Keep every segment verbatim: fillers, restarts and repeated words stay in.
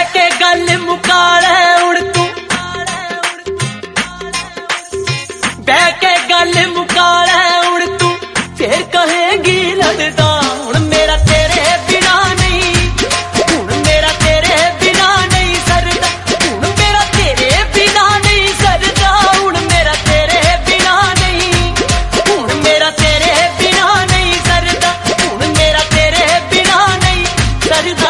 के गल मुका ले उड़ तू बह के गल मुका ले उड़ तू फिर कहेगी लड़दा हुण मेरा तेरे बिना नहीं हुण मेरा तेरे बिना नहीं सरदा हुण मेरा तेरे बिना नहीं सरदा हुण मेरा तेरे बिना नहीं हुण मेरा तेरे बिना नहीं सरदा हुण मेरा तेरे बिना नहीं सरदा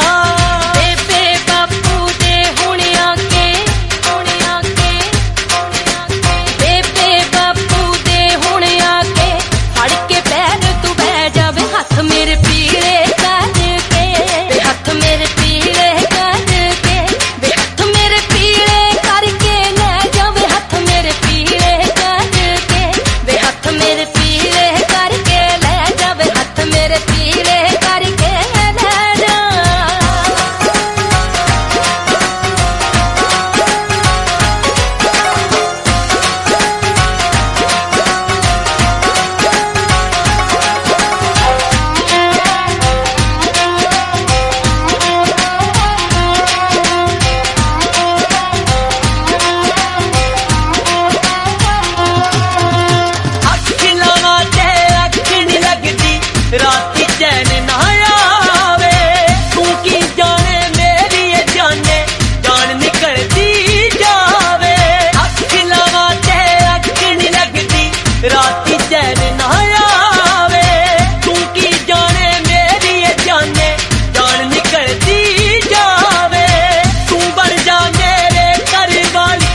राती चैन ना आवे तू की जाने मेरी ये जाने जान निकलती जावे अख लगा ते अख नहीं लगती राती चैन ना आवे तू की जाने मेरी ये जाने जान निकलती जावे तू बन जा मेरे घर वाली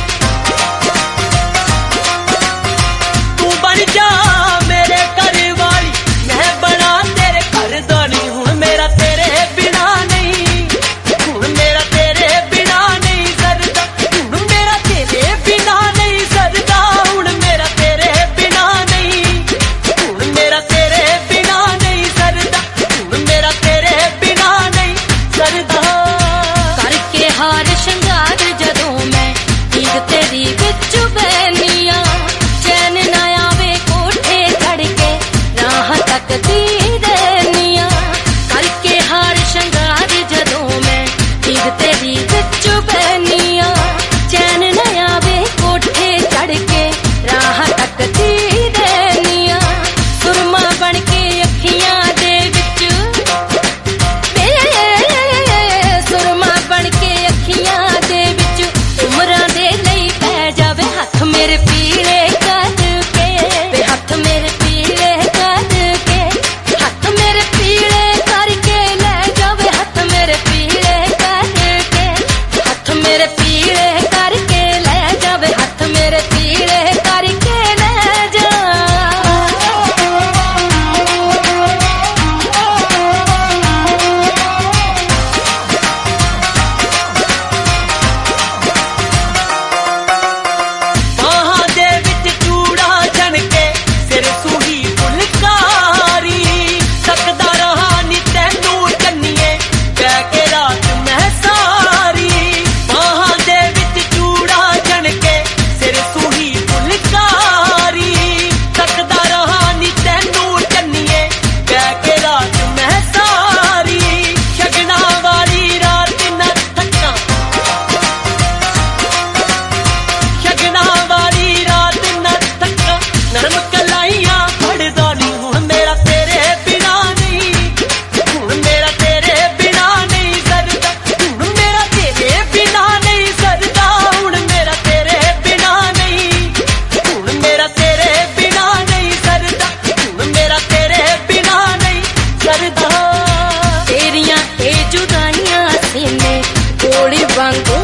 तू बन जा मेरे घर वाली मैं बना हुण मेरा तेरे बिना नहीं हुण मेरा तेरे बिना नहीं सरदा हुण मेरा तेरे बिना नहीं सरदा हुण मेरा तेरे बिना नहीं हुण मेरा तेरे बिना नहीं सरदा हुण मेरा तेरे बिना नहीं सरदा करके हार शंगार जदों मैं नींद तेरी विच बैनिया चैन ना आवे कोठे चढ़ के राह तकदी तेरी विच बैनिया चैन न आवे कोठे चढ़ के राह तकदी रहनिया सुरमा बन के अखियां दे विच सुरमा बन के अखियां दे विच उमरां दे लई पै जावे हथ मेरे पीले करके वे हथ मेरे पीले करके हथ मेरे पीले करके ले जावे हथ मेरे पीले मेरे पीले करके ले जावे हथ मेरे पीले करके ले जा बाहां दे विच चूड़ा छनके सिर सूही फुलकारी सकदा रहा नी तैनू चन्नीए बह के रात मैं सारी बाहां दे विच चूड़ा छनके सिर सूही फुलकारी सकदा रहा नी तैनू चन्नीए बह के रात मैं सारी शगना वाली रात न थक्का शगना वाली रात न थक्का नरम कलाइयां फड़दा नी हुण मेरा तेरे बिना नहीं हुण मेरा तेरे बिना नहीं सरदा हुण मेरा तेरे बिना नहीं सरदा हुण मेरा तेरे बिना नहीं हुण मेरा तेरे बिना नहीं सरदा हुण मेरा तेरे बिना नहीं सरदा तेरियां ए जुदाइयां सीने गोली वांगू